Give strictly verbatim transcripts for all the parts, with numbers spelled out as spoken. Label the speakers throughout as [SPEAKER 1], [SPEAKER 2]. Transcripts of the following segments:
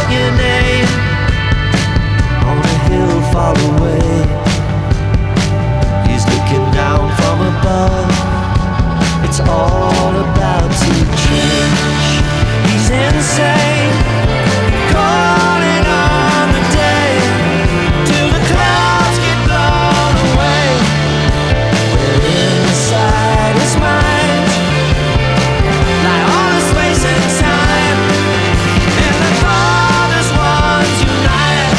[SPEAKER 1] your name on a hill far away. He's looking down from above. It's all about to change. He's insane, calling on the day till the clouds get blown away. We're inside his mind, like all the space and time, and the farthest ones unite.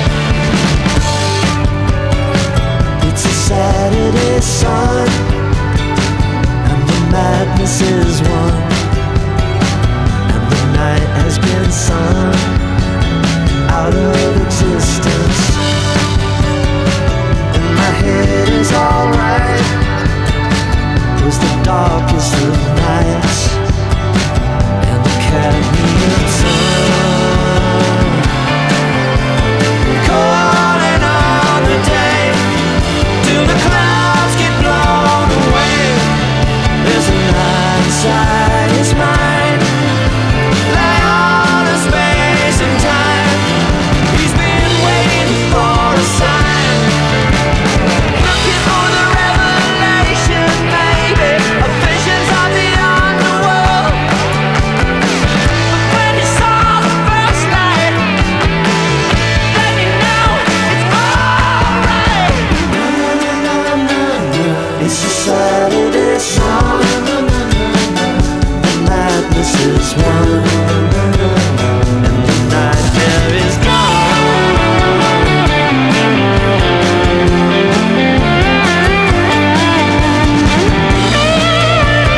[SPEAKER 1] It's a Saturday sun, and the madness is won, and the night has been sung out of existence. And my head is alright, it was the darkest of nights, and the cadmium sun calling on the day till the clouds get blown away. There's a light inside his mind, like all the space and time. He's been waiting for a sign, looking for the revelation, maybe, of visions of the underworld. But when he saw the first light, then he knew it's alright. It's a Saturday song, the madness is won, and the nightmare is gone.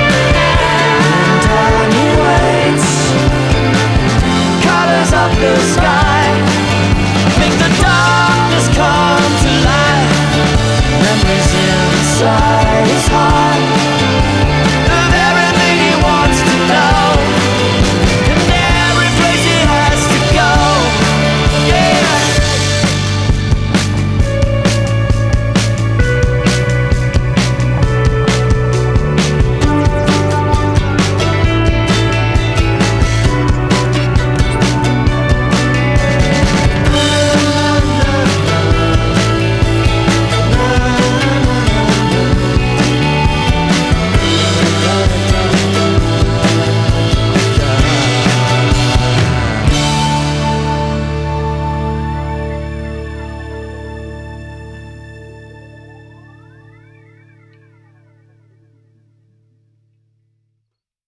[SPEAKER 1] And time he waits, colors of the